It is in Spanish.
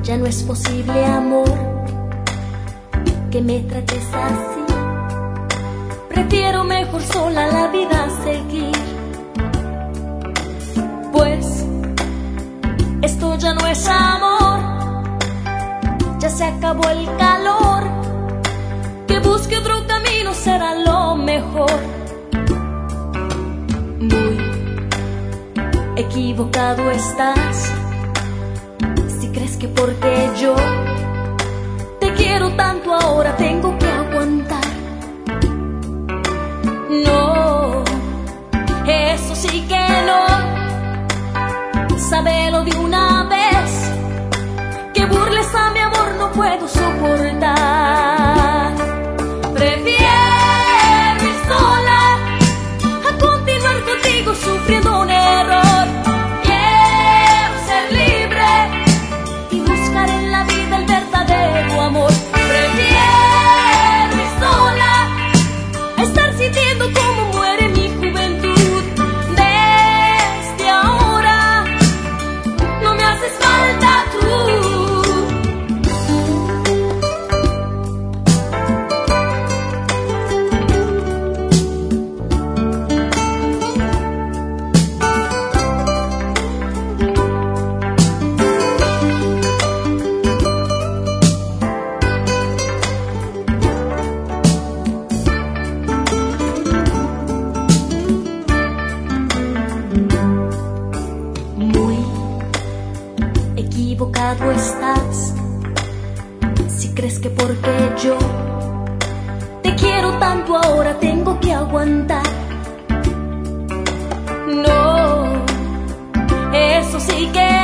Ya no es posible, amor, que me trates así. Prefiero mejor sola la vida seguir, pues esto ya no es amor. Ya se acabó el calor. Que busque otro camino será lo mejor. Muy equivocado estás si crees que porque yo te quiero tanto ahora tengo que aguantar. No, eso sí que no. Sábelo de una vez, que burles a mi amor no puedo soportar. Prefiero ir sola a continuar contigo sufriendo un error. Quiero ser libre y buscar en la vida el verdadero amor. Prefiero ir sola a estar sintiendo cómo muere mi juventud. Desde ahora no me haces falta tú. Equivocado estás si crees que porque yo te quiero tanto ahora tengo que aguantar. No, eso sí que